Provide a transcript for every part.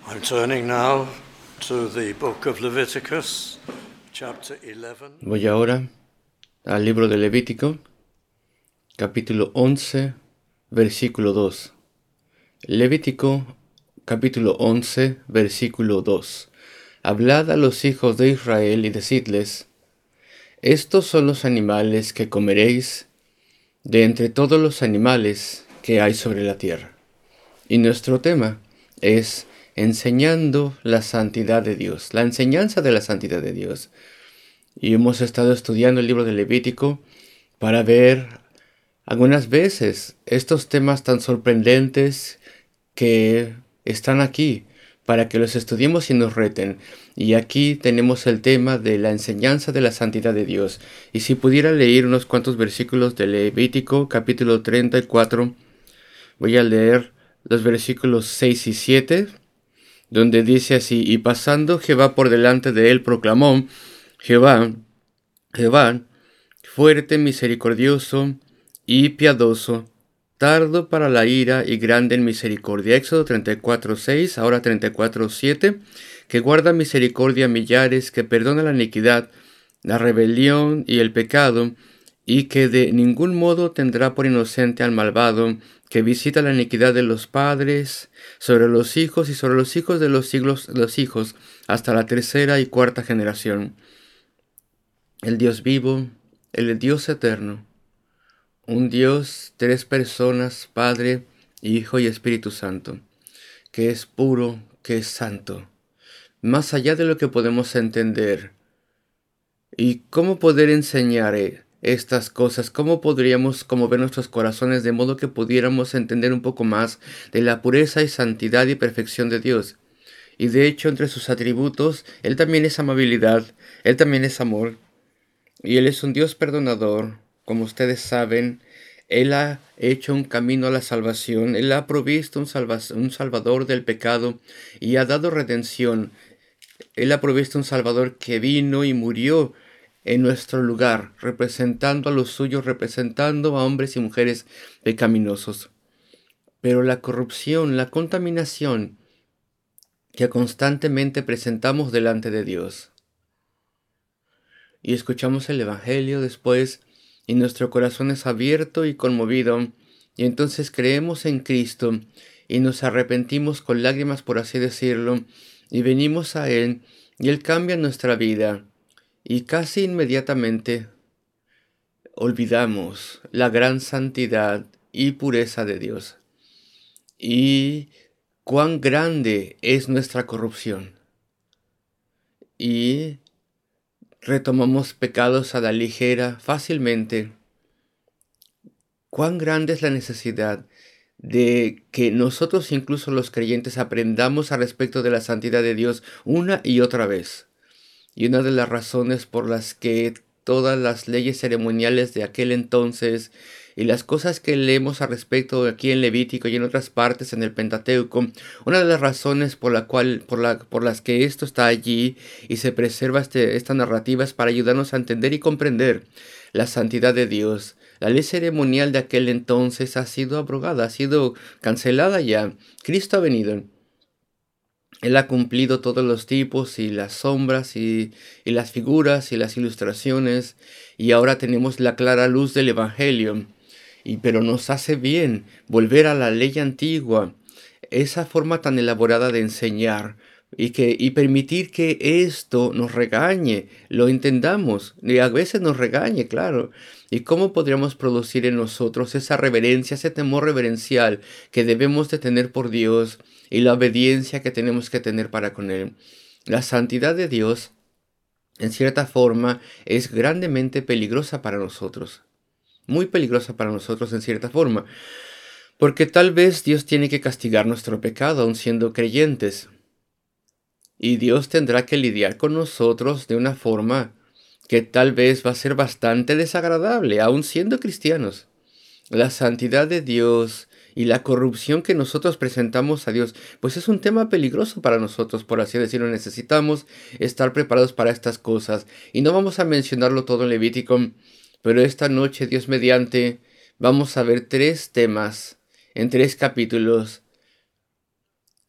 I'm turning now to the book of Leviticus, chapter 11. Voy ahora al libro de Levítico, capítulo 11, versículo 2. Levítico, capítulo 11, versículo 2. Hablad a los hijos de Israel y decidles, estos son los animales que comeréis de entre todos los animales que hay sobre la tierra. Y nuestro tema es enseñando la santidad de Dios, la enseñanza de la santidad de Dios. Y hemos estado estudiando el libro de Levítico para ver algunas veces estos temas tan sorprendentes que están aquí, para que los estudiemos y nos reten. Y aquí tenemos el tema de la enseñanza de la santidad de Dios. Y si pudiera leer unos cuantos versículos de Levítico, capítulo 34, voy a leer los versículos 6 y 7, donde dice así: Y pasando Jehová por delante de él, proclamó, Jehová, fuerte, misericordioso y piadoso, tardo para la ira y grande en misericordia. Éxodo 34:6, ahora 34:7, que guarda misericordia a millares, que perdona la iniquidad, la rebelión y el pecado, y que de ningún modo tendrá por inocente al malvado, que visita la iniquidad de los padres sobre los hijos y sobre los hijos de los siglos de los hijos, hasta la tercera y cuarta generación. El Dios vivo, el Dios eterno, un Dios, tres personas, Padre, Hijo y Espíritu Santo, que es puro, que es santo, más allá de lo que podemos entender. ¿Y cómo poder enseñar estas cosas? ¿Cómo podríamos conmover nuestros corazones de modo que pudiéramos entender un poco más de la pureza y santidad y perfección de Dios? Y de hecho, entre sus atributos, Él también es amabilidad, Él también es amor, y Él es un Dios perdonador. Como ustedes saben, Él ha hecho un camino a la salvación, Él ha provisto un salvador del pecado y ha dado redención. Él ha provisto un salvador que vino y murió en nuestro lugar, representando a los suyos, representando a hombres y mujeres pecaminosos. Pero la corrupción, la contaminación que constantemente presentamos delante de Dios, y escuchamos el Evangelio después, y nuestro corazón es abierto y conmovido, y entonces creemos en Cristo, y nos arrepentimos con lágrimas, por así decirlo, y venimos a Él, y Él cambia nuestra vida, y casi inmediatamente olvidamos la gran santidad y pureza de Dios, y cuán grande es nuestra corrupción, y retomamos pecados a la ligera fácilmente. Cuán grande es la necesidad de que nosotros, incluso los creyentes, aprendamos al respecto de la santidad de Dios una y otra vez. Y una de las razones por las que todas las leyes ceremoniales de aquel entonces y las cosas que leemos al respecto aquí en Levítico y en otras partes en el Pentateuco, una de las razones por las que esto está allí y se preserva esta narrativa es para ayudarnos a entender y comprender la santidad de Dios. La ley ceremonial de aquel entonces ha sido abrogada, ha sido cancelada ya. Cristo ha venido. Él ha cumplido todos los tipos y las sombras y las figuras y las ilustraciones, y ahora tenemos la clara luz del Evangelio. Pero nos hace bien volver a la ley antigua, esa forma tan elaborada de enseñar, y permitir que esto nos regañe, lo entendamos, y a veces nos regañe, claro. ¿Y cómo podríamos producir en nosotros esa reverencia, ese temor reverencial que debemos de tener por Dios y la obediencia que tenemos que tener para con Él? La santidad de Dios, en cierta forma, es grandemente peligrosa para nosotros. Muy peligrosa para nosotros en cierta forma. Porque tal vez Dios tiene que castigar nuestro pecado aun siendo creyentes. Y Dios tendrá que lidiar con nosotros de una forma que tal vez va a ser bastante desagradable, aun siendo cristianos. La santidad de Dios y la corrupción que nosotros presentamos a Dios, pues es un tema peligroso para nosotros, por así decirlo. Necesitamos estar preparados para estas cosas. Y no vamos a mencionarlo todo en Levítico, pero esta noche, Dios mediante, vamos a ver tres temas en tres capítulos.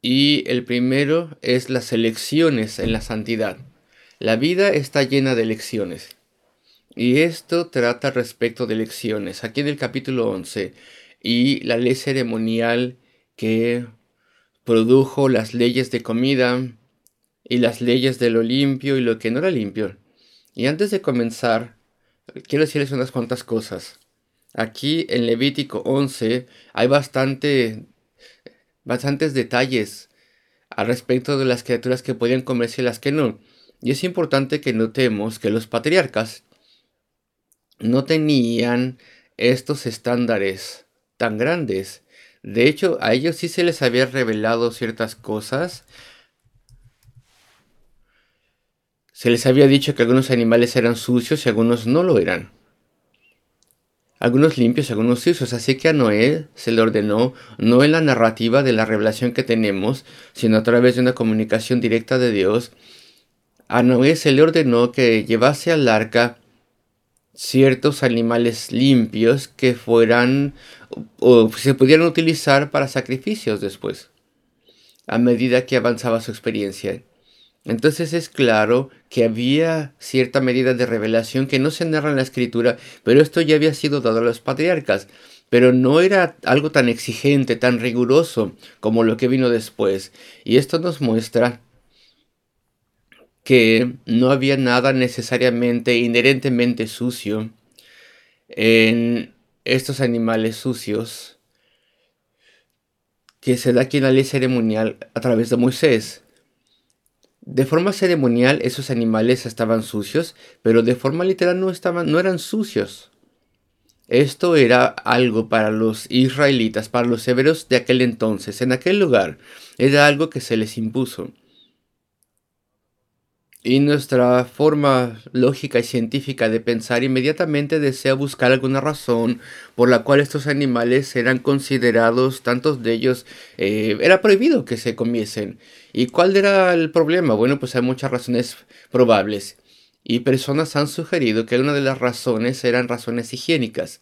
Y el primero es las elecciones en la santidad. La vida está llena de elecciones. Y esto trata respecto de elecciones. Aquí en el capítulo 11. Y la ley ceremonial que produjo las leyes de comida y las leyes de lo limpio y lo que no era limpio. Y antes de comenzar, quiero decirles unas cuantas cosas. Aquí en Levítico 11 hay bastantes detalles al respecto de las criaturas que podían comerse y las que no. Y es importante que notemos que los patriarcas no tenían estos estándares tan grandes. De hecho, a ellos sí se les había revelado ciertas cosas. Se les había dicho que algunos animales eran sucios y algunos no lo eran. Algunos limpios y algunos sucios. Así que a Noé se le ordenó, no en la narrativa de la revelación que tenemos, sino a través de una comunicación directa de Dios. A Noé se le ordenó que llevase al arca ciertos animales limpios que fueran o se pudieran utilizar para sacrificios después, a medida que avanzaba su experiencia. Entonces es claro que había cierta medida de revelación que no se narra en la escritura, pero esto ya había sido dado a los patriarcas. Pero no era algo tan exigente, tan riguroso como lo que vino después. Y esto nos muestra que no había nada necesariamente, inherentemente sucio en estos animales sucios que se da aquí en la ley ceremonial a través de Moisés. De forma ceremonial esos animales estaban sucios, pero de forma literal no eran sucios. Esto era algo para los israelitas, para los hebreos de aquel entonces, en aquel lugar. Era algo que se les impuso. Y nuestra forma lógica y científica de pensar inmediatamente desea buscar alguna razón por la cual estos animales eran considerados, tantos de ellos, era prohibido que se comiesen. ¿Y cuál era el problema? Bueno, pues hay muchas razones probables. Y personas han sugerido que una de las razones eran razones higiénicas.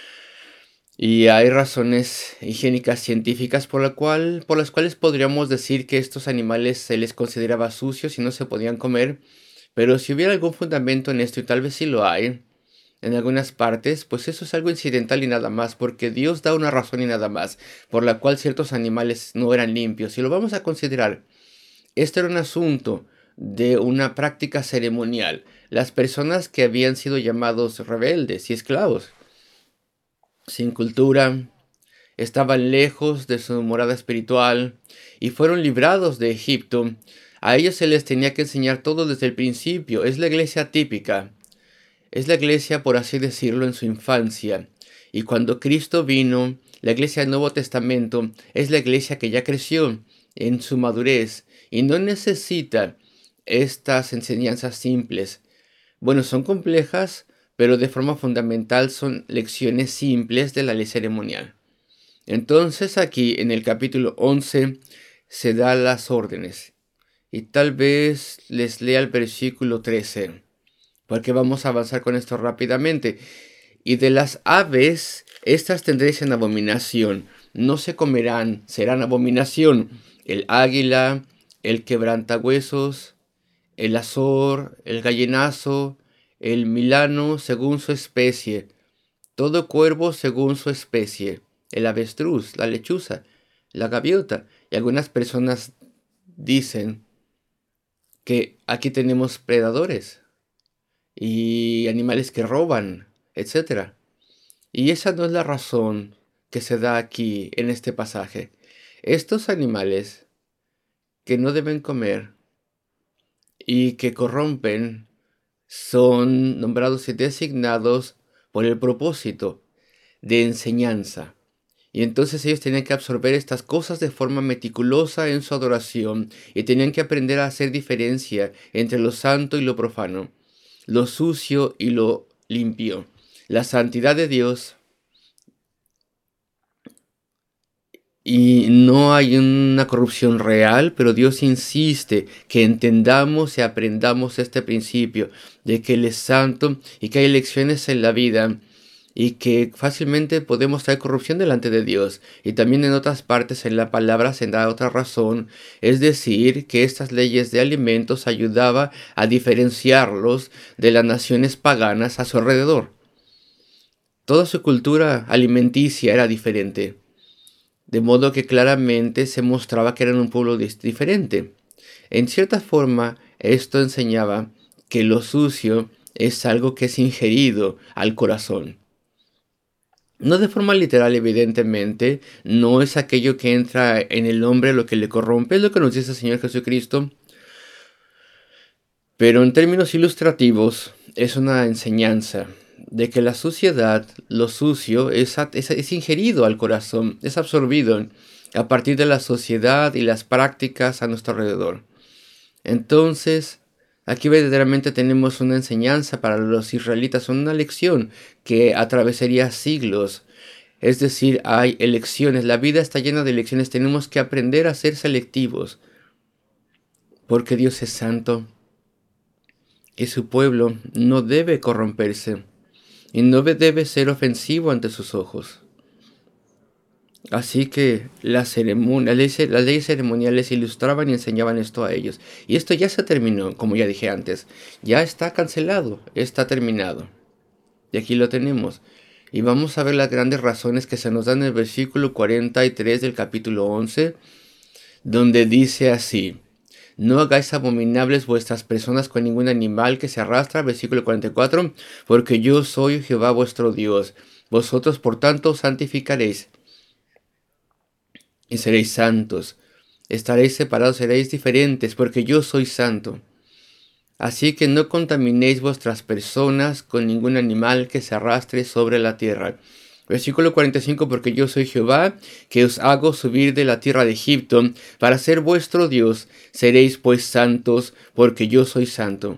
Y hay razones higiénicas científicas por las cuales podríamos decir que estos animales se les consideraba sucios y no se podían comer. Pero si hubiera algún fundamento en esto, y tal vez sí lo hay, en algunas partes, pues eso es algo incidental y nada más, porque Dios da una razón y nada más, por la cual ciertos animales no eran limpios. Y lo vamos a considerar. Esto era un asunto de una práctica ceremonial. Las personas que habían sido llamados rebeldes y esclavos, sin cultura, estaban lejos de su morada espiritual y fueron librados de Egipto. A ellos se les tenía que enseñar todo desde el principio. Es la iglesia típica. Es la iglesia, por así decirlo, en su infancia. Y cuando Cristo vino, la iglesia del Nuevo Testamento es la iglesia que ya creció en su madurez y no necesita estas enseñanzas simples. Bueno, son complejas, pero de forma fundamental son lecciones simples de la ley ceremonial. Entonces aquí en el capítulo 11 se da las órdenes. Y tal vez les lea el versículo 13, porque vamos a avanzar con esto rápidamente. Y de las aves, estas tendréis en abominación, no se comerán, serán abominación. El águila, el quebrantahuesos, el azor, el gallinazo, el milano según su especie, todo cuervo según su especie, el avestruz, la lechuza, la gaviota. Y algunas personas dicen que aquí tenemos predadores y animales que roban, etc. Y esa no es la razón que se da aquí en este pasaje. Estos animales que no deben comer y que corrompen son nombrados y designados por el propósito de enseñanza. Y entonces ellos tenían que absorber estas cosas de forma meticulosa en su adoración y tenían que aprender a hacer diferencia entre lo santo y lo profano, lo sucio y lo limpio, la santidad de Dios. Y no hay una corrupción real, pero Dios insiste que entendamos y aprendamos este principio de que Él es santo y que hay lecciones en la vida y que fácilmente podemos traer corrupción delante de Dios. Y también en otras partes en la palabra se da otra razón, es decir, que estas leyes de alimentos ayudaba a diferenciarlos de las naciones paganas a su alrededor. Toda su cultura alimenticia era diferente, de modo que claramente se mostraba que eran un pueblo diferente. En cierta forma, esto enseñaba que lo sucio es algo que es ingerido al corazón. No de forma literal, evidentemente, no es aquello que entra en el hombre lo que le corrompe, es lo que nos dice el Señor Jesucristo. Pero en términos ilustrativos, es una enseñanza de que la suciedad, lo sucio, es ingerido al corazón, es absorbido a partir de la sociedad y las prácticas a nuestro alrededor. Entonces, aquí verdaderamente tenemos una enseñanza para los israelitas, una lección que atravesaría siglos. Es decir, hay elecciones, la vida está llena de elecciones, tenemos que aprender a ser selectivos, porque Dios es santo y su pueblo no debe corromperse y no debe ser ofensivo ante sus ojos. Así que las leyes ceremoniales ilustraban y enseñaban esto a ellos. Y esto ya se terminó, como ya dije antes. Ya está cancelado, está terminado. Y aquí lo tenemos. Y vamos a ver las grandes razones que se nos dan en el versículo 43 del capítulo 11, donde dice así: no hagáis abominables vuestras personas con ningún animal que se arrastra, versículo 44, porque yo soy Jehová vuestro Dios. Vosotros por tanto santificaréis y seréis santos. Estaréis separados, seréis diferentes, porque yo soy santo. Así que no contaminéis vuestras personas con ningún animal que se arrastre sobre la tierra. Versículo 45, porque yo soy Jehová, que os hago subir de la tierra de Egipto, para ser vuestro Dios. Seréis pues santos, porque yo soy santo.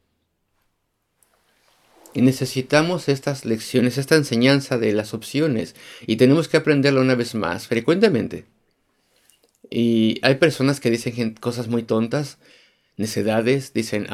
Y necesitamos estas lecciones, esta enseñanza de las opciones, y tenemos que aprenderlo una vez más, frecuentemente. Y hay personas que dicen cosas muy tontas, necedades, dicen,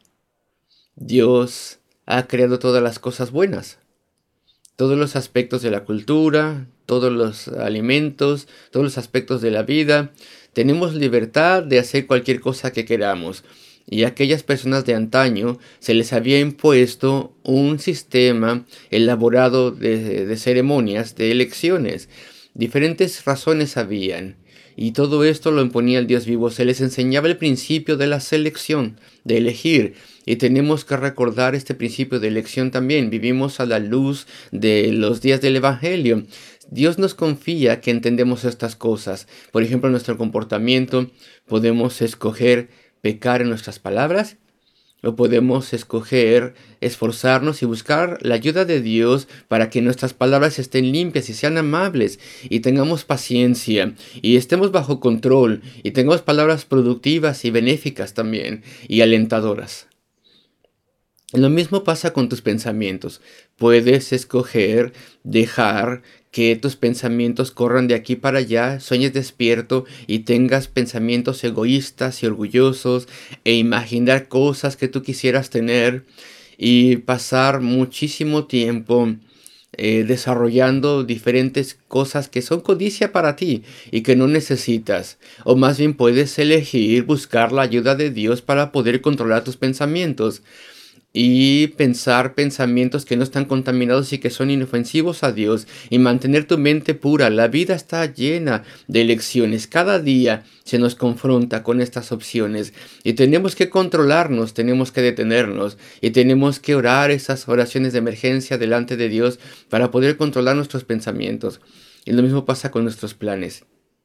Dios ha creado todas las cosas buenas, todos los aspectos de la cultura, todos los alimentos, todos los aspectos de la vida. Tenemos libertad de hacer cualquier cosa que queramos. Y a aquellas personas de antaño se les había impuesto un sistema elaborado de ceremonias, de elecciones. Diferentes razones habían. Y todo esto lo imponía el Dios vivo. Se les enseñaba el principio de la selección, de elegir. Y tenemos que recordar este principio de elección también. Vivimos a la luz de los días del Evangelio. Dios nos confía que entendemos estas cosas. Por ejemplo, en nuestro comportamiento podemos escoger pecar en nuestras palabras, o podemos escoger esforzarnos y buscar la ayuda de Dios para que nuestras palabras estén limpias y sean amables y tengamos paciencia y estemos bajo control y tengamos palabras productivas y benéficas también y alentadoras. Lo mismo pasa con tus pensamientos. Puedes escoger dejar que tus pensamientos corran de aquí para allá, sueñes despierto y tengas pensamientos egoístas y orgullosos e imaginar cosas que tú quisieras tener y pasar muchísimo tiempo desarrollando diferentes cosas que son codicia para ti y que no necesitas. O más bien puedes elegir buscar la ayuda de Dios para poder controlar tus pensamientos y pensar pensamientos que no están contaminados y que son inofensivos a Dios y mantener tu mente pura. La vida está llena de elecciones. Cada día se nos confronta con estas opciones y tenemos que controlarnos, tenemos que detenernos y tenemos que orar esas oraciones de emergencia delante de Dios para poder controlar nuestros pensamientos. Y lo mismo pasa con nuestros planes.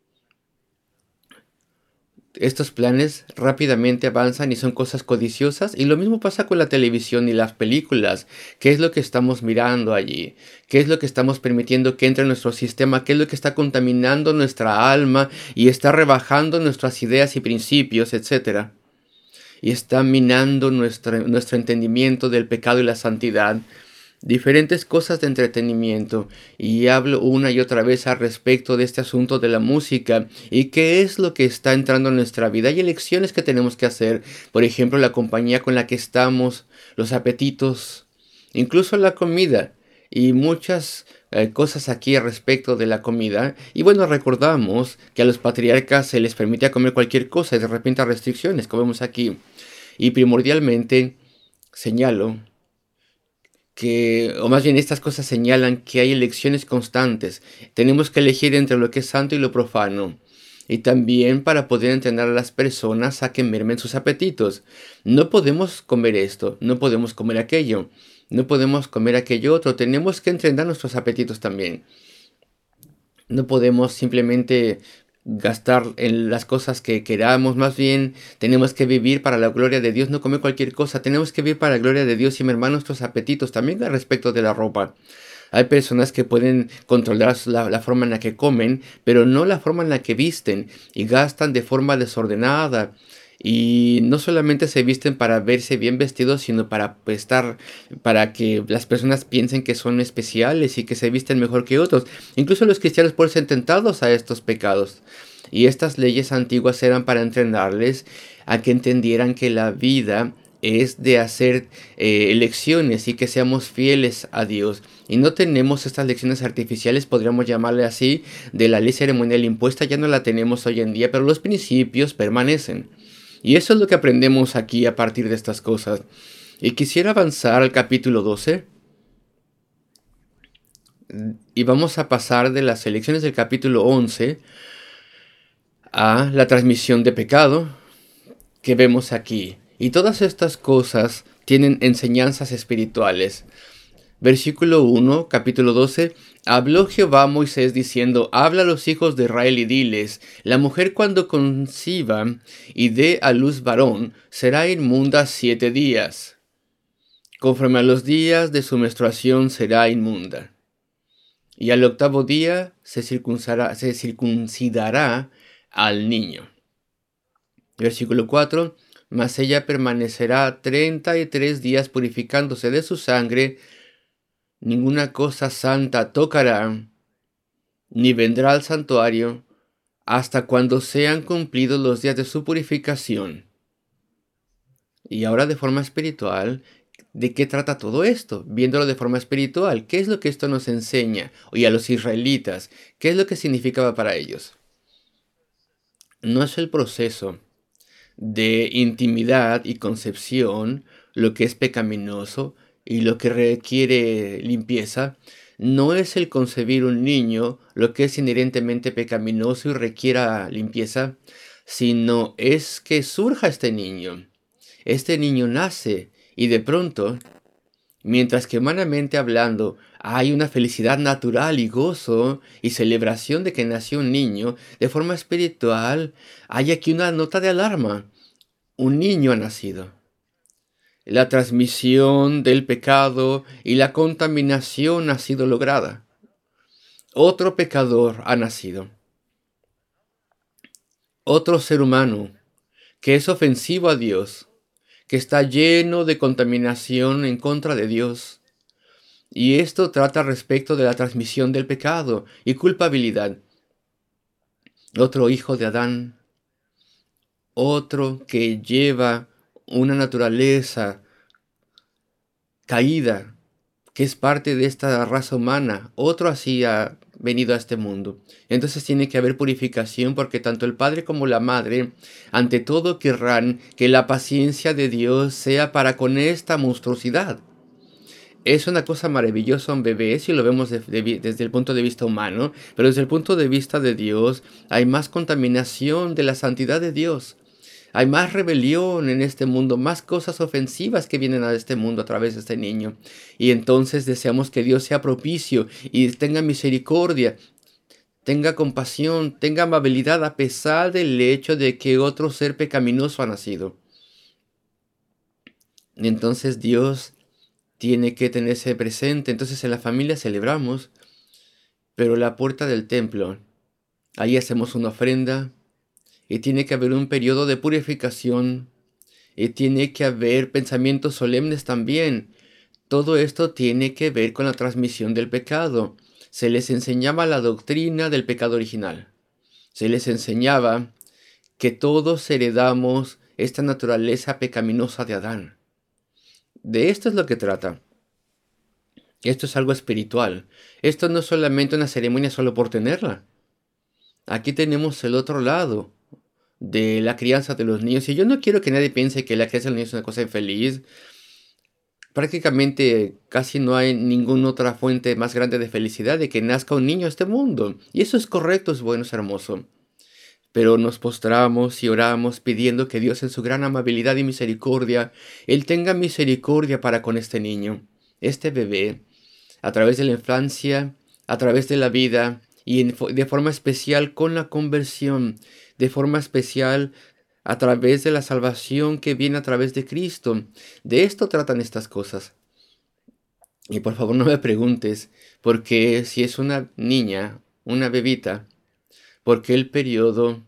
Estos planes rápidamente avanzan y son cosas codiciosas, y lo mismo pasa con la televisión y las películas. ¿Qué es lo que estamos mirando allí? ¿Qué es lo que estamos permitiendo que entre en nuestro sistema? ¿Qué es lo que está contaminando nuestra alma y está rebajando nuestras ideas y principios, etcétera? Y está minando nuestro entendimiento del pecado y la santidad. Diferentes cosas de entretenimiento, y hablo una y otra vez al respecto de este asunto de la música y qué es lo que está entrando en nuestra vida. Hay elecciones que tenemos que hacer, por ejemplo, la compañía con la que estamos, los apetitos, incluso la comida. y muchas cosas aquí respecto de la comida. Y bueno, recordamos que a los patriarcas se les permitía comer cualquier cosa y de repente restricciones, como vemos aquí. Y primordialmente señalo que, o más bien estas cosas señalan que hay elecciones constantes. Tenemos que elegir entre lo que es santo y lo profano. Y también para poder entrenar a las personas a que mermen sus apetitos. No podemos comer esto, no podemos comer aquello, no podemos comer aquello otro. Tenemos que entrenar nuestros apetitos también. No podemos simplemente gastar en las cosas que queramos, más bien tenemos que vivir para la gloria de Dios, no comer cualquier cosa, tenemos que vivir para la gloria de Dios y mermar nuestros apetitos, también al respecto de la ropa. Hay personas que pueden controlar la forma en la que comen, pero no la forma en la que visten y gastan de forma desordenada. Y no solamente se visten para verse bien vestidos, sino para estar, para que las personas piensen que son especiales y que se visten mejor que otros. Incluso los cristianos pueden ser tentados a estos pecados. Y estas leyes antiguas eran para entrenarles a que entendieran que la vida es de hacer elecciones y que seamos fieles a Dios. Y no tenemos estas lecciones artificiales, podríamos llamarle así, de la ley ceremonial impuesta, ya no la tenemos hoy en día, pero los principios permanecen. Y eso es lo que aprendemos aquí a partir de estas cosas. Y quisiera avanzar al capítulo 12. Y vamos a pasar de las elecciones del capítulo 11 a la transmisión de pecado que vemos aquí. Y todas estas cosas tienen enseñanzas espirituales. Versículo 1, capítulo 12. Habló Jehová a Moisés diciendo, habla a los hijos de Israel y diles, la mujer cuando conciba y dé a luz varón, será inmunda 7 días. Conforme a los días de su menstruación será inmunda. Y al 8º día se circuncidará al niño. Versículo 4. Mas ella permanecerá 33 días purificándose de su sangre, ninguna cosa santa tocará, ni vendrá al santuario, hasta cuando sean cumplidos los días de su purificación. Y ahora de forma espiritual, ¿de qué trata todo esto? Viéndolo de forma espiritual, ¿qué es lo que esto nos enseña? Y a los israelitas, ¿qué es lo que significaba para ellos? No es el proceso de intimidad y concepción lo que es pecaminoso y lo que requiere limpieza. No es el concebir un niño lo que es inherentemente pecaminoso y requiera limpieza, sino es que surja este niño. Este niño nace y de pronto, mientras que humanamente hablando hay una felicidad natural y gozo y celebración de que nació un niño, de forma espiritual hay aquí una nota de alarma. Un niño ha nacido. La transmisión del pecado y la contaminación ha sido lograda. Otro pecador ha nacido. Otro ser humano que es ofensivo a Dios, que está lleno de contaminación en contra de Dios. Y esto trata respecto de la transmisión del pecado y culpabilidad. Otro hijo de Adán. Otro que lleva una naturaleza caída, que es parte de esta raza humana. Otro así ha venido a este mundo. Entonces tiene que haber purificación porque tanto el padre como la madre, ante todo, querrán que la paciencia de Dios sea para con esta monstruosidad. Es una cosa maravillosa un bebé si lo vemos desde el punto de vista humano, pero desde el punto de vista de Dios hay más contaminación de la santidad de Dios. Hay más rebelión en este mundo, más cosas ofensivas que vienen a este mundo a través de este niño. Y entonces deseamos que Dios sea propicio y tenga misericordia, tenga compasión, tenga amabilidad a pesar del hecho de que otro ser pecaminoso ha nacido. Y entonces Dios tiene que tenerse presente. Entonces en la familia celebramos, pero la puerta del templo, ahí hacemos una ofrenda y tiene que haber un periodo de purificación y tiene que haber pensamientos solemnes también. Todo esto tiene que ver con la transmisión del pecado. Se les enseñaba la doctrina del pecado original. Se les enseñaba que todos heredamos esta naturaleza pecaminosa de Adán. De esto es lo que trata. Esto es algo espiritual. Esto no es solamente una ceremonia solo por tenerla. Aquí tenemos el otro lado de la crianza de los niños. Y yo no quiero que nadie piense que la crianza de los niños es una cosa infeliz. Prácticamente casi no hay ninguna otra fuente más grande de felicidad de que nazca un niño a este mundo. Y eso es correcto, es bueno, es hermoso. Pero nos postramos y oramos pidiendo que Dios en su gran amabilidad y misericordia, Él tenga misericordia para con este niño, este bebé, a través de la infancia, a través de la vida y de forma especial con la conversión, de forma especial a través de la salvación que viene a través de Cristo. De esto tratan estas cosas. Y por favor no me preguntes, porque si es una niña, una bebita, ¿por qué el periodo,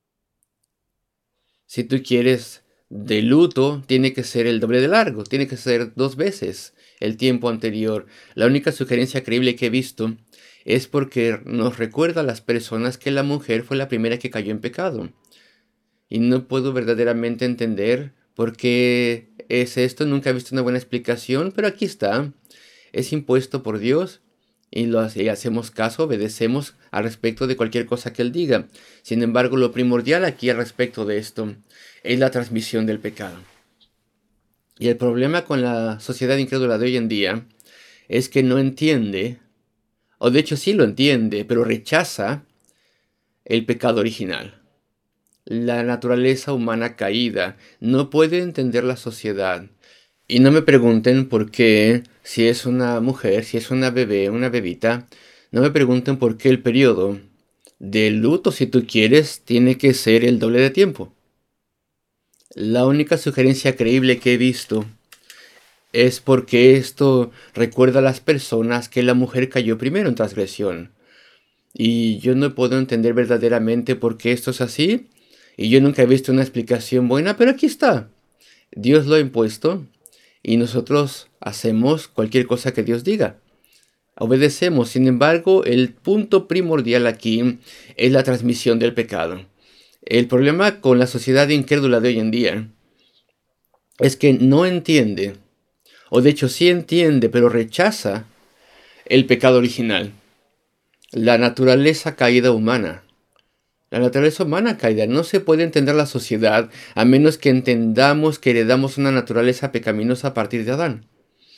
si tú quieres, de luto, tiene que ser el doble de largo? Tiene que ser 2 veces el tiempo anterior. La única sugerencia creíble que he visto es porque nos recuerda a las personas que la mujer fue la primera que cayó en pecado. Y no puedo verdaderamente entender por qué es esto. Nunca he visto una buena explicación, pero aquí está. Es impuesto por Dios y hacemos caso, obedecemos al respecto de cualquier cosa que Él diga. Sin embargo, lo primordial aquí al respecto de esto es la transmisión del pecado. Y el problema con la sociedad incrédula de hoy en día es que no entiende, o de hecho sí lo entiende, pero rechaza el pecado original. La naturaleza humana caída no puede entender la sociedad. Y no me pregunten por qué, si es una mujer, si es una bebé, una bebita, no me pregunten por qué el periodo de luto, si tú quieres, tiene que ser el doble de tiempo. La única sugerencia creíble que he visto es porque esto recuerda a las personas que la mujer cayó primero en transgresión. Y yo no puedo entender verdaderamente por qué esto es así. Y yo nunca he visto una explicación buena, pero aquí está. Dios lo ha impuesto y nosotros hacemos cualquier cosa que Dios diga. Obedecemos. Sin embargo, el punto primordial aquí es la transmisión del pecado. El problema con la sociedad incrédula de hoy en día es que no entiende, o de hecho sí entiende, pero rechaza el pecado original, la naturaleza caída humana. La naturaleza humana caída. No se puede entender la sociedad a menos que entendamos que heredamos una naturaleza pecaminosa a partir de Adán.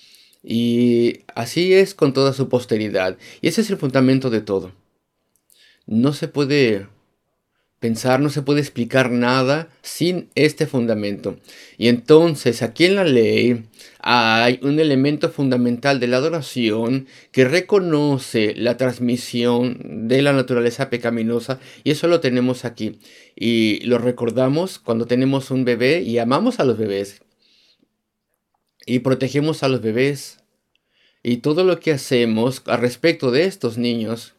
Y así es con toda su posteridad. Y ese es el fundamento de todo. No se puede pensar, no se puede explicar nada sin este fundamento. Y entonces aquí en la ley hay un elemento fundamental de la adoración que reconoce la transmisión de la naturaleza pecaminosa, y eso lo tenemos aquí. Y lo recordamos cuando tenemos un bebé y amamos a los bebés y protegemos a los bebés. Y todo lo que hacemos al respecto de estos niños,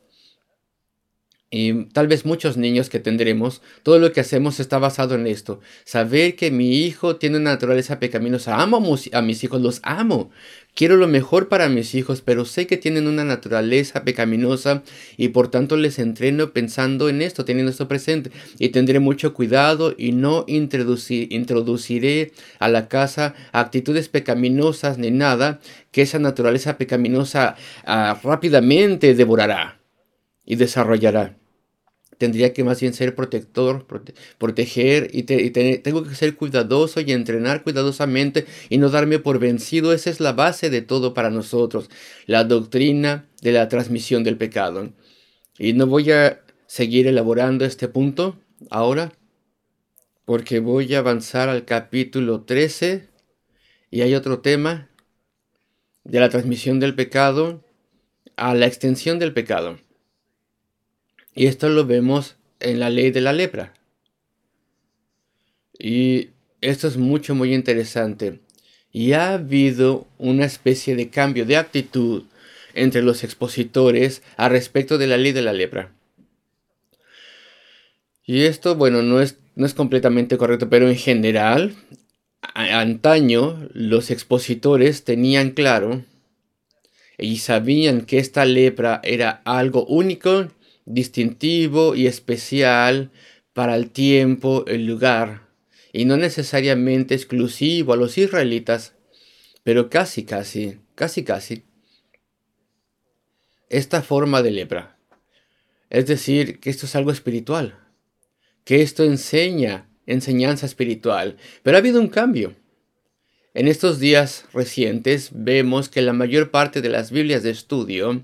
y tal vez muchos niños que tendremos, todo lo que hacemos está basado en esto. Saber que mi hijo tiene una naturaleza pecaminosa. Amo a mis hijos, los amo. Quiero lo mejor para mis hijos, pero sé que tienen una naturaleza pecaminosa y por tanto les entreno pensando en esto, teniendo esto presente. Y tendré mucho cuidado y no introduciré a la casa actitudes pecaminosas ni nada que esa naturaleza pecaminosa rápidamente devorará y desarrollará. Tendría que más bien ser protector, proteger tengo que ser cuidadoso y entrenar cuidadosamente y no darme por vencido. Esa es la base de todo para nosotros, la doctrina de la transmisión del pecado. Y no voy a seguir elaborando este punto ahora, porque voy a avanzar al capítulo 13 y hay otro tema de la transmisión del pecado a la extensión del pecado. Y esto lo vemos en la ley de la lepra. Y esto es muy interesante. Y ha habido una especie de cambio de actitud entre los expositores a respecto de la ley de la lepra. Y esto, bueno, no es completamente correcto, pero en general, antaño los expositores tenían claro y sabían que esta lepra era algo único, distintivo y especial para el tiempo, el lugar, y no necesariamente exclusivo a los israelitas, pero casi. esta forma de lepra. Es decir, que esto es algo espiritual, que esto enseña enseñanza espiritual. Pero ha habido un cambio. En estos días recientes vemos que la mayor parte de las Biblias de estudio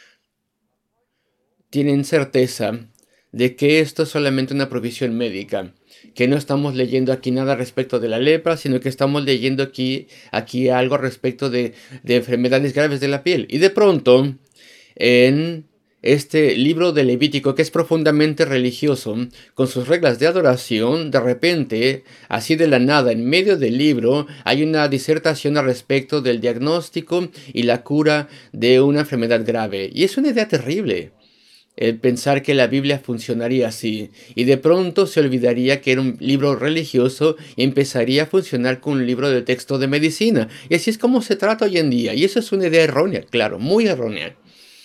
tienen certeza de que esto es solamente una provisión médica, que no estamos leyendo aquí nada respecto de la lepra, sino que estamos leyendo aquí algo respecto de enfermedades graves de la piel. Y de pronto, en este libro de Levítico, que es profundamente religioso, con sus reglas de adoración, de repente, así de la nada, en medio del libro, hay una disertación al respecto del diagnóstico y la cura de una enfermedad grave. Y es una idea terrible el pensar que la Biblia funcionaría así, y de pronto se olvidaría que era un libro religioso y empezaría a funcionar como un libro de texto de medicina. Y así es como se trata hoy en día, y eso es una idea errónea, claro, muy errónea.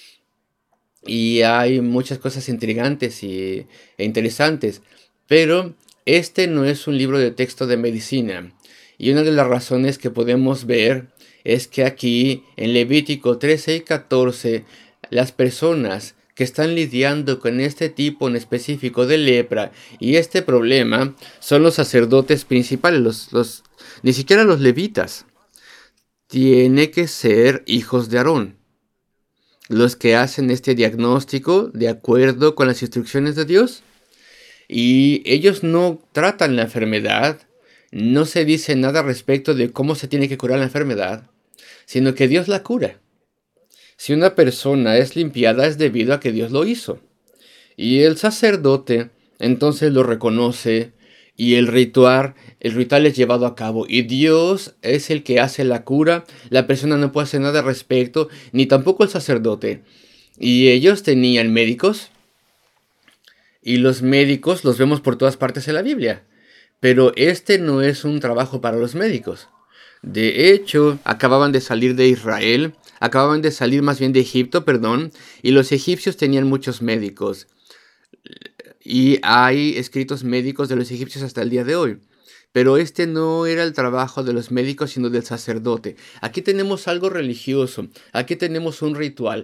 Y hay muchas cosas intrigantes e interesantes, pero este no es un libro de texto de medicina. Y una de las razones que podemos ver es que aquí en Levítico 13 y 14, las personas que están lidiando con este tipo en específico de lepra y este problema son los sacerdotes principales, ni siquiera los levitas. Tiene que ser hijos de Aarón los que hacen este diagnóstico de acuerdo con las instrucciones de Dios. Y ellos no tratan la enfermedad, no se dice nada respecto de cómo se tiene que curar la enfermedad, sino que Dios la cura. Si una persona es limpiada es debido a que Dios lo hizo. Y el sacerdote entonces lo reconoce y el ritual es llevado a cabo. Y Dios es el que hace la cura. La persona no puede hacer nada al respecto, ni tampoco el sacerdote. Y ellos tenían médicos. Y los médicos los vemos por todas partes en la Biblia. Pero este no es un trabajo para los médicos. De hecho, acababan de salir de Israel, acababan de salir más bien de Egipto, perdón, y los egipcios tenían muchos médicos. Y hay escritos médicos de los egipcios hasta el día de hoy. Pero este no era el trabajo de los médicos, sino del sacerdote. Aquí tenemos algo religioso, aquí tenemos un ritual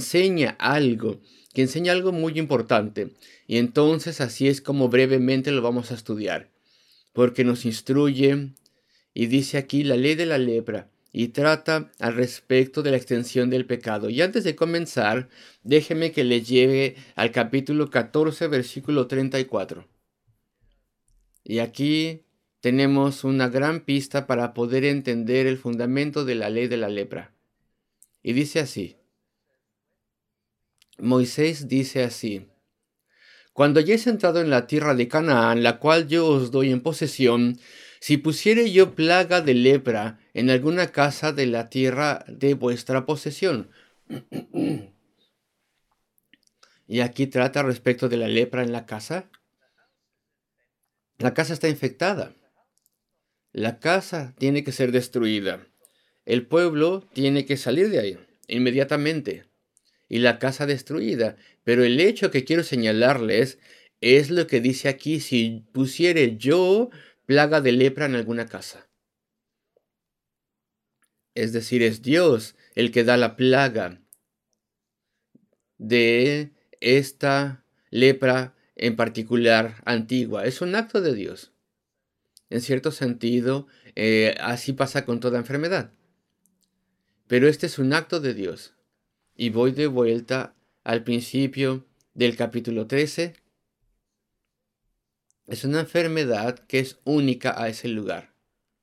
que enseña algo muy importante. Y entonces así es como brevemente lo vamos a estudiar. Porque nos instruye y dice aquí la ley de la lepra y trata al respecto de la extensión del pecado. Y antes de comenzar, déjeme que le lleve al capítulo 14, versículo 34. Y aquí tenemos una gran pista para poder entender el fundamento de la ley de la lepra. Y dice así, Moisés dice así, cuando hayáis entrado en la tierra de Canaán, la cual yo os doy en posesión, si pusiere yo plaga de lepra en alguna casa de la tierra de vuestra posesión. Y aquí trata respecto de la lepra en la casa. La casa está infectada. La casa tiene que ser destruida. El pueblo tiene que salir de ahí inmediatamente. Y la casa destruida. Pero el hecho que quiero señalarles es lo que dice aquí, si pusiere yo plaga de lepra en alguna casa. Es decir, es Dios el que da la plaga de esta lepra en particular antigua. Es un acto de Dios. En cierto sentido, así pasa con toda enfermedad. Pero este es un acto de Dios. Y voy de vuelta al principio del capítulo 13. Es una enfermedad que es única a ese lugar.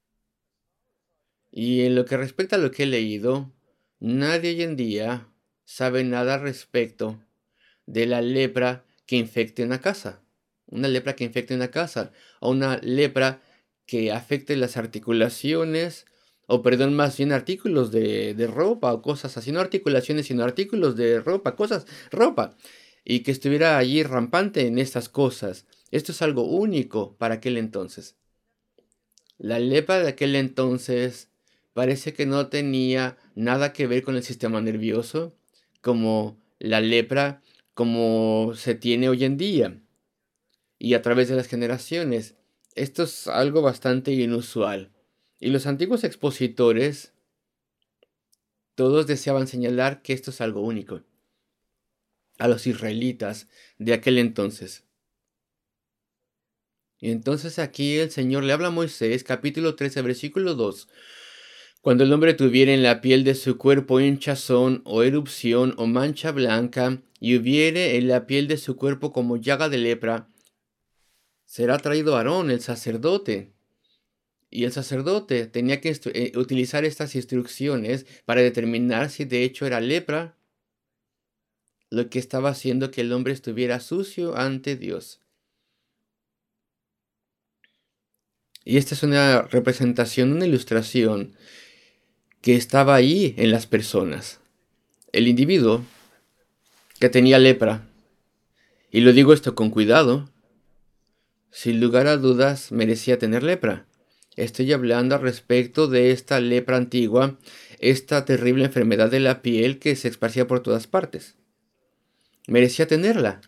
Y en lo que respecta a lo que he leído, nadie hoy en día sabe nada respecto de la lepra que infecte una casa. Una lepra que infecte una casa. O una lepra que afecte las articulaciones. O perdón, más bien artículos de ropa o cosas así. No articulaciones, sino artículos de ropa, ropa. Y que estuviera allí rampante en estas cosas. Esto es algo único para aquel entonces. La lepra de aquel entonces parece que no tenía nada que ver con el sistema nervioso, como la lepra como se tiene hoy en día y a través de las generaciones. Esto es algo bastante inusual. Y los antiguos expositores, todos deseaban señalar que esto es algo único. a los israelitas de aquel entonces. Y entonces aquí el Señor le habla a Moisés, capítulo 13, versículo 2. Cuando el hombre tuviere en la piel de su cuerpo hinchazón o erupción o mancha blanca, y hubiere en la piel de su cuerpo como llaga de lepra, será traído Aarón, el sacerdote. Y el sacerdote tenía que utilizar estas instrucciones para determinar si de hecho era lepra lo que estaba haciendo que el hombre estuviera sucio ante Dios. Y esta es una representación, una ilustración que estaba ahí en las personas. El individuo que tenía lepra, y lo digo esto con cuidado, sin lugar a dudas merecía tener lepra. Estoy hablando al respecto de esta lepra antigua, esta terrible enfermedad de la piel que se esparcía por todas partes. Merecía tenerla.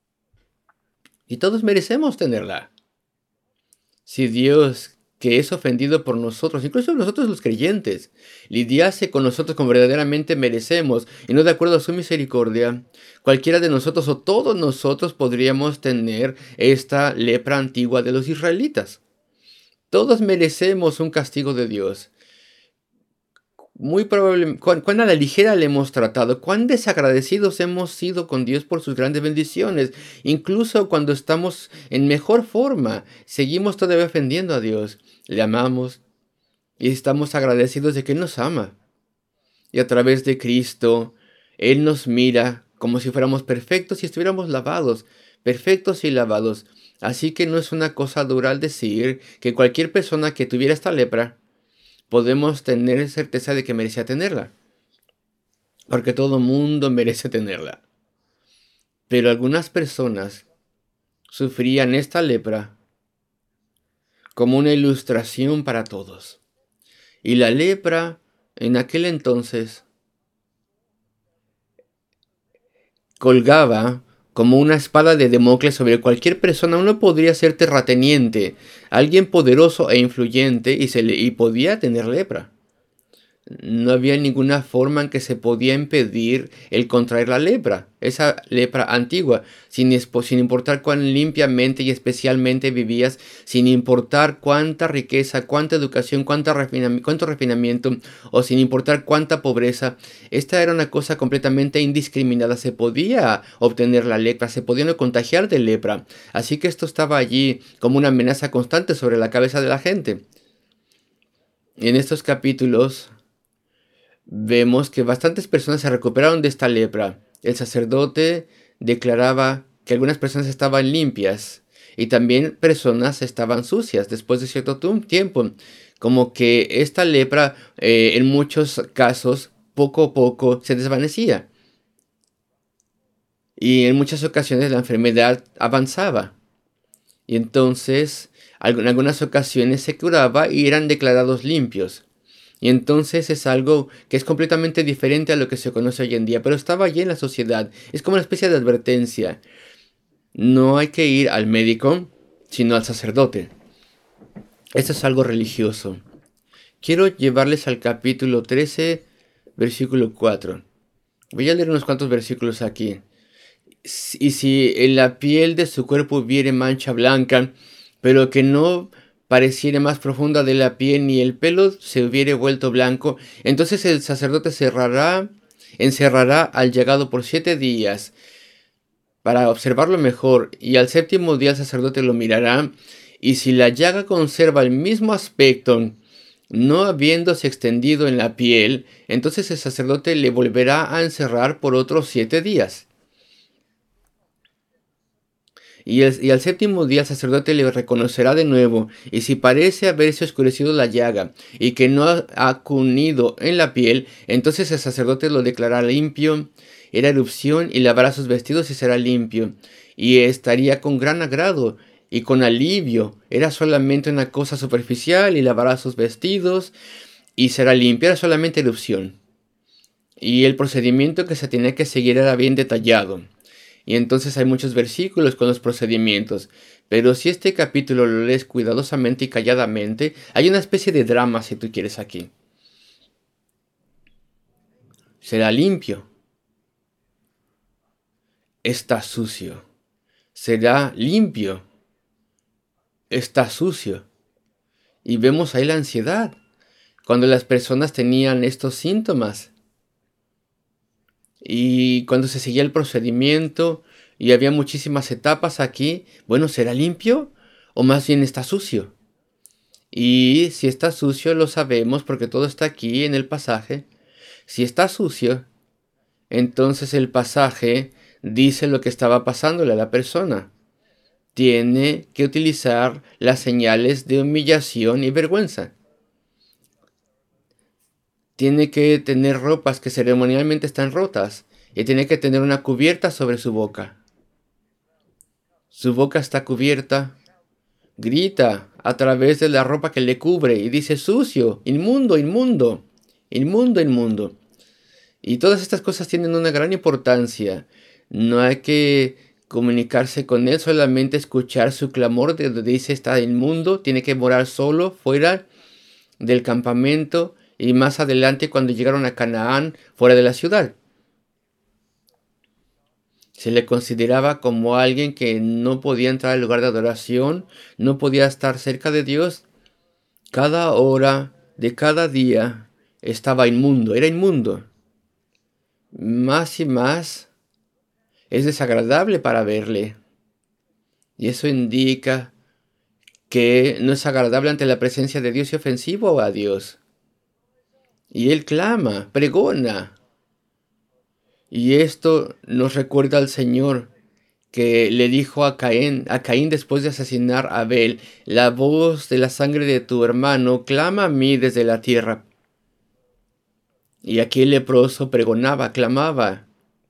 Y todos merecemos tenerla. Si Dios, que es ofendido por nosotros, incluso nosotros los creyentes, lidiase con nosotros como verdaderamente merecemos y no de acuerdo a su misericordia, cualquiera de nosotros o todos nosotros podríamos tener esta lepra antigua de los israelitas. Todos merecemos un castigo de Dios. Muy probablemente, cuán a la ligera le hemos tratado, cuán desagradecidos hemos sido con Dios por sus grandes bendiciones. Incluso cuando estamos en mejor forma, seguimos todavía ofendiendo a Dios. Le amamos y estamos agradecidos de que Él nos ama. Y a través de Cristo, Él nos mira como si fuéramos perfectos y estuviéramos lavados, perfectos y lavados. Así que no es una cosa dura al decir que cualquier persona que tuviera esta lepra, podemos tener certeza de que merecía tenerla. Porque todo mundo merece tenerla. Pero algunas personas sufrían esta lepra como una ilustración para todos. Y la lepra en aquel entonces colgaba como una espada de Damocles sobre cualquier persona. Uno podría ser terrateniente, alguien poderoso e influyente y podía tener lepra. No había ninguna forma en que se podía impedir el contraer la lepra, esa lepra antigua, sin importar cuán limpiamente y especialmente vivías, sin importar cuánta riqueza, cuánta educación, cuánto refinamiento, o sin importar cuánta pobreza. Esta era una cosa completamente indiscriminada. Se podía obtener la lepra, se podía no contagiar de lepra. Así que esto estaba allí como una amenaza constante sobre la cabeza de la gente. Y en estos capítulos vemos que bastantes personas se recuperaron de esta lepra. El sacerdote declaraba que algunas personas estaban limpias y también personas estaban sucias después de cierto tiempo. Como que esta lepra en muchos casos poco a poco se desvanecía. Y en muchas ocasiones la enfermedad avanzaba. Y entonces en algunas ocasiones se curaba y eran declarados limpios. Y entonces es algo que es completamente diferente a lo que se conoce hoy en día, pero estaba allí en la sociedad. Es como una especie de advertencia. No hay que ir al médico, sino al sacerdote. Esto es algo religioso. Quiero llevarles al capítulo 13, versículo 4. Voy a leer unos cuantos versículos aquí. Y si en la piel de su cuerpo hubiere mancha blanca, pero que no pareciere más profunda de la piel, ni el pelo se hubiere vuelto blanco, entonces el sacerdote encerrará al llegado por 7 días para observarlo mejor, y al séptimo día el sacerdote lo mirará, y si la llaga conserva el mismo aspecto, no habiéndose extendido en la piel, entonces el sacerdote le volverá a encerrar por otros 7 días. Y al séptimo día el sacerdote le reconocerá de nuevo, y si parece haberse oscurecido la llaga, y que no ha cunido en la piel, entonces el sacerdote lo declarará limpio, era erupción, y lavará sus vestidos y será limpio, y estaría con gran agrado y con alivio. Era solamente una cosa superficial, y lavará sus vestidos y será limpio. Era solamente erupción. Y el procedimiento que se tenía que seguir era bien detallado. Y entonces hay muchos versículos con los procedimientos. Pero si este capítulo lo lees cuidadosamente y calladamente, hay una especie de drama, si tú quieres, aquí. Será limpio. está sucio. Será limpio, está sucio. Y vemos ahí la ansiedad. Cuando las personas tenían estos síntomas y cuando se seguía el procedimiento y había muchísimas etapas aquí, bueno, ¿será limpio o más bien está sucio? Y si está sucio lo sabemos porque todo está aquí en el pasaje. Si está sucio, entonces el pasaje dice lo que estaba pasándole a la persona. Tiene que utilizar las señales de humillación y vergüenza. Tiene que tener ropas que ceremonialmente están rotas y tiene que tener una cubierta sobre su boca. Su boca está cubierta, grita a través de la ropa que le cubre y dice sucio, inmundo, inmundo, inmundo, inmundo. Y todas estas cosas tienen una gran importancia. No hay que comunicarse con él, solamente escuchar su clamor de donde dice está inmundo, tiene que morar solo fuera del campamento y más adelante cuando llegaron a Canaán fuera de la ciudad. Se le consideraba como alguien que no podía entrar al lugar de adoración, no podía estar cerca de Dios. Cada hora de cada día estaba inmundo, era inmundo. Más y más es desagradable para verle. Y eso indica que no es agradable ante la presencia de Dios y ofensivo a Dios. Y él clama, pregona. Y esto nos recuerda al Señor que le dijo a Caín después de asesinar a Abel, la voz de la sangre de tu hermano clama a mí desde la tierra. Y aquí el leproso pregonaba, clamaba.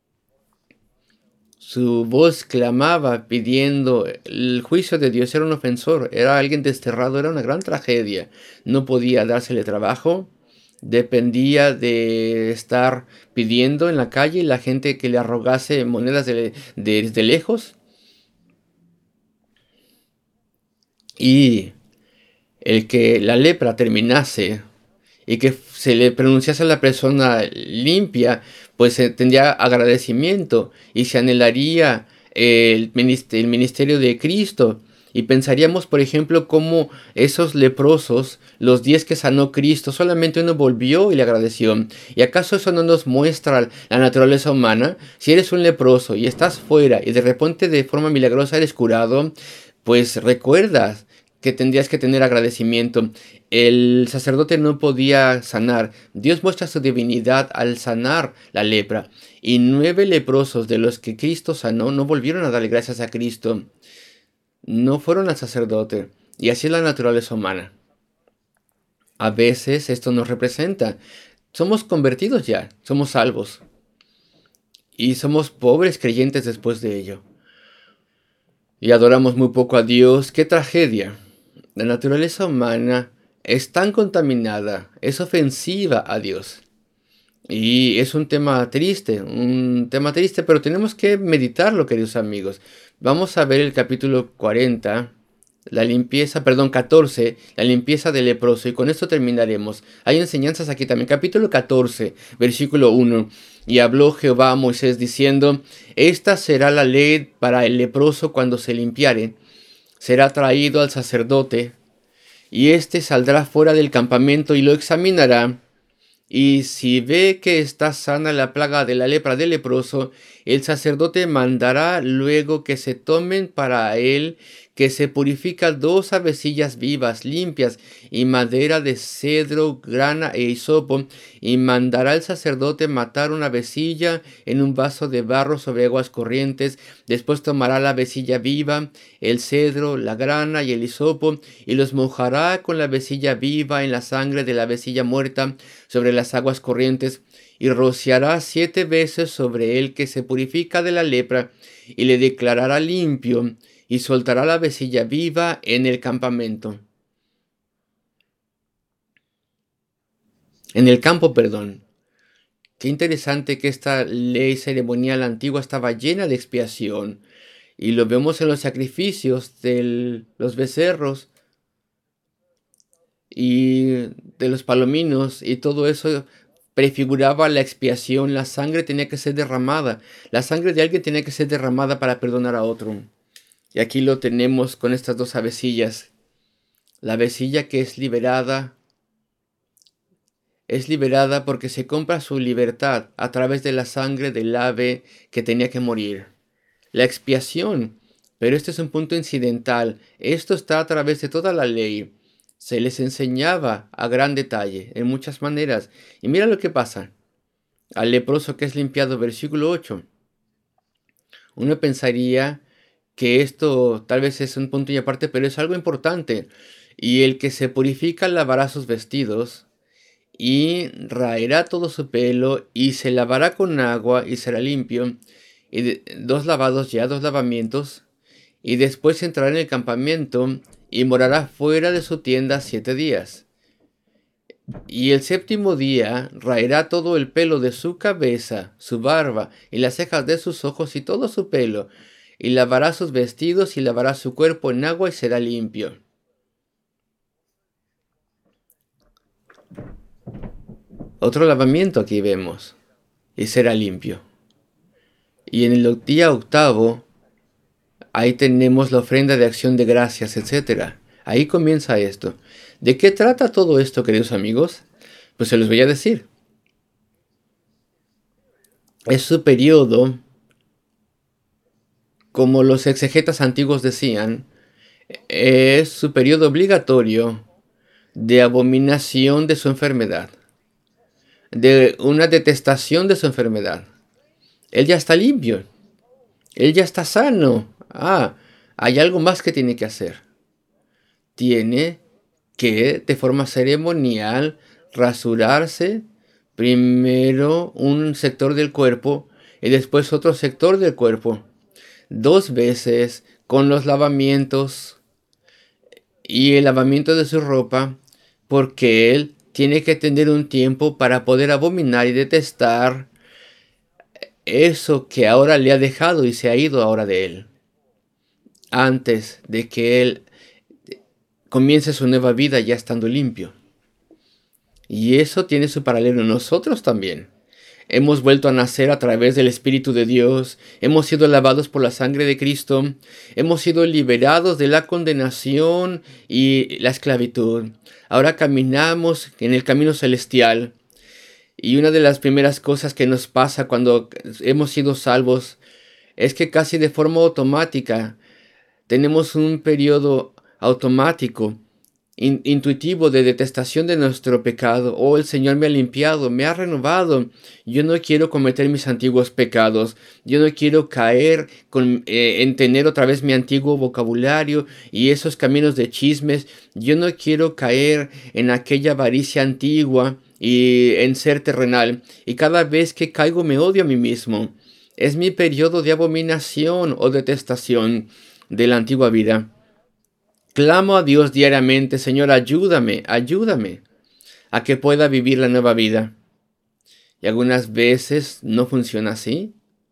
Su voz clamaba pidiendo el juicio de Dios. Era un ofensor, era alguien desterrado, era una gran tragedia. No podía dársele trabajo, dependía de estar pidiendo en la calle y la gente que le arrogase monedas desde lejos. Y el que la lepra terminase y que se le pronunciase a la persona limpia, pues tendría agradecimiento y se anhelaría el ministerio de Cristo. Y pensaríamos, por ejemplo, cómo esos leprosos, los 10 que sanó Cristo, solamente uno volvió y le agradeció. ¿Y acaso eso no nos muestra la naturaleza humana? Si eres un leproso y estás fuera y de repente de forma milagrosa eres curado, pues recuerdas que tendrías que tener agradecimiento. El sacerdote no podía sanar. Dios muestra su divinidad al sanar la lepra. Y 9 leprosos de los que Cristo sanó no volvieron a darle gracias a Cristo. No fueron al sacerdote. Y así es la naturaleza humana. A veces esto nos representa. Somos convertidos ya, somos salvos. Y somos pobres creyentes después de ello. Y adoramos muy poco a Dios. ¡Qué tragedia! La naturaleza humana es tan contaminada, es ofensiva a Dios. Y es un tema triste, pero tenemos que meditarlo, queridos amigos. Vamos a ver el capítulo 40, 14, la limpieza del leproso, y con esto terminaremos. Hay enseñanzas aquí también. Capítulo 14, versículo 1. Y habló Jehová a Moisés diciendo, esta será la ley para el leproso cuando se limpiare. Será traído al sacerdote, y éste saldrá fuera del campamento y lo examinará. Y si ve que está sana la plaga de la lepra del leproso, el sacerdote mandará luego que se tomen para él, que se purifica 2 avecillas vivas, limpias, y madera de cedro, grana e hisopo, y mandará el sacerdote matar una avecilla en un vaso de barro sobre aguas corrientes. Después tomará la avecilla viva, el cedro, la grana y el hisopo, y los mojará con la avecilla viva en la sangre de la avecilla muerta sobre las aguas corrientes, y rociará 7 veces sobre él que se purifica de la lepra, y le declarará limpio, y soltará la avecilla viva en el campamento. En el campo, perdón. Qué interesante que esta ley ceremonial antigua estaba llena de expiación. Y lo vemos en los sacrificios de los becerros y de los palominos, y todo eso prefiguraba la expiación. La sangre tenía que ser derramada. La sangre de alguien tenía que ser derramada para perdonar a otro. Y aquí lo tenemos con estas dos avecillas. La avecilla que es liberada porque se compra su libertad a través de la sangre del ave que tenía que morir. La expiación, pero este es un punto incidental. Esto está a través de toda la ley. Se les enseñaba a gran detalle, en muchas maneras. Y mira lo que pasa. Al leproso que es limpiado, versículo 8. Uno pensaría que esto tal vez es un punto y aparte, pero es algo importante. Y el que se purifica lavará sus vestidos, y raerá todo su pelo, y se lavará con agua, y será limpio. Y dos lavamientos, y después entrará en el campamento, y morará fuera de su tienda 7 días. Y el séptimo día raerá todo el pelo de su cabeza, su barba, y las cejas de sus ojos, y todo su pelo, y lavará sus vestidos, y lavará su cuerpo en agua, y será limpio. Otro lavamiento aquí vemos, y será limpio. Y en el día octavo, ahí tenemos la ofrenda de acción de gracias, etc. Ahí comienza esto. ¿De qué trata todo esto, queridos amigos? Pues se los voy a decir. Es su periodo, como los exegetas antiguos decían, es su periodo obligatorio de abominación de su enfermedad, de una detestación de su enfermedad. Él ya está limpio, él ya está sano. Hay algo más que tiene que hacer. Tiene que, de forma ceremonial, rasurarse primero un sector del cuerpo y después otro sector del cuerpo, 2 veces, con los lavamientos y el lavamiento de su ropa, porque él tiene que tener un tiempo para poder abominar y detestar eso que ahora le ha dejado y se ha ido ahora de él, antes de que él comience su nueva vida ya estando limpio. Y eso tiene su paralelo en nosotros también. Hemos vuelto a nacer a través del Espíritu de Dios, hemos sido lavados por la sangre de Cristo, hemos sido liberados de la condenación y la esclavitud. Ahora caminamos en el camino celestial. Y una de las primeras cosas que nos pasa cuando hemos sido salvos es que casi de forma automática tenemos un periodo automático, intuitivo de detestación de nuestro pecado. El Señor me ha limpiado, me ha renovado. Yo no quiero cometer mis antiguos pecados. Yo no quiero caer en tener otra vez mi antiguo vocabulario y esos caminos de chismes. Yo no quiero caer en aquella avaricia antigua y en ser terrenal. Y cada vez que caigo me odio a mí mismo. Es mi periodo de abominación o detestación de la antigua vida. Clamo a Dios diariamente: Señor, ayúdame a que pueda vivir la nueva vida. Y algunas veces no funciona así.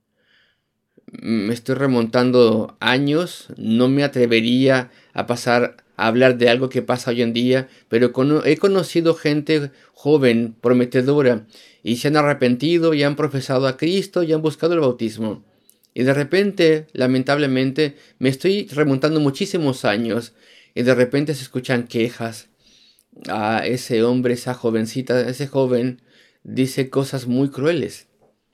Me estoy remontando años, no me atrevería a hablar de algo que pasa hoy en día, pero he conocido gente joven, prometedora, y se han arrepentido y han profesado a Cristo y han buscado el bautismo. Y de repente, lamentablemente, me estoy remontando muchísimos años, y de repente se escuchan quejas. Ese hombre, esa jovencita, ese joven dice cosas muy crueles.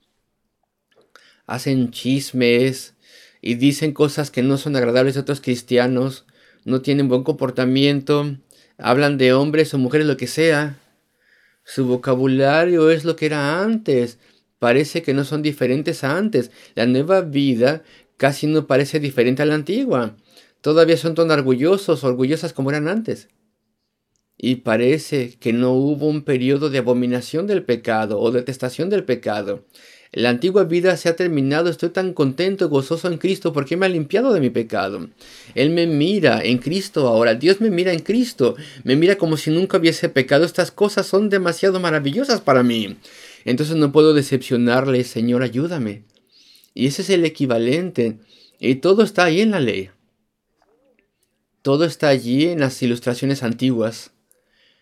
Hacen chismes y dicen cosas que no son agradables a otros cristianos. No tienen buen comportamiento. Hablan de hombres o mujeres, lo que sea. Su vocabulario es lo que era antes. Parece que no son diferentes a antes. La nueva vida casi no parece diferente a la antigua. Todavía son tan orgullosas como eran antes. Y parece que no hubo un periodo de abominación del pecado o detestación del pecado. La antigua vida se ha terminado. Estoy tan contento y gozoso en Cristo porque me ha limpiado de mi pecado. Él me mira en Cristo ahora. Dios me mira en Cristo. Me mira como si nunca hubiese pecado. Estas cosas son demasiado maravillosas para mí. Entonces no puedo decepcionarle. Señor, ayúdame. Y ese es el equivalente. Y todo está ahí en la ley. Todo está allí en las ilustraciones antiguas.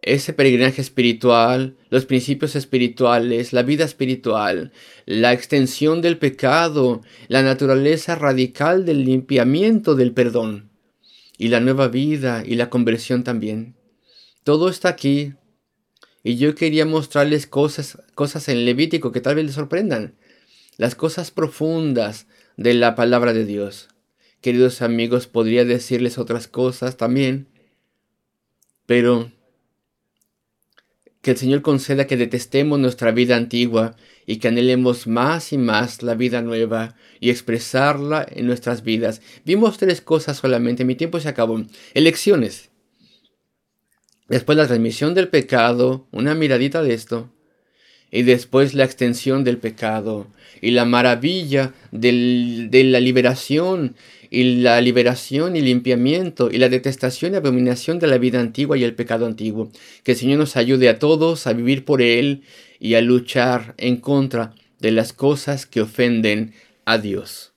ese peregrinaje espiritual, los principios espirituales, la vida espiritual, la extensión del pecado, la naturaleza radical del limpiamiento del perdón, y la nueva vida y la conversión también. Todo está aquí. Y yo quería mostrarles cosas en Levítico que tal vez les sorprendan. Las cosas profundas de la palabra de Dios. Queridos amigos, podría decirles otras cosas también, pero que el Señor conceda que detestemos nuestra vida antigua y que anhelemos más y más la vida nueva y expresarla en nuestras vidas. Vimos 3 cosas solamente, mi tiempo se acabó. Elecciones. Después la transmisión del pecado, una miradita de esto. Y después la extensión del pecado y la maravilla de la liberación y limpiamiento y la detestación y abominación de la vida antigua y el pecado antiguo. Que el Señor nos ayude a todos a vivir por Él y a luchar en contra de las cosas que ofenden a Dios.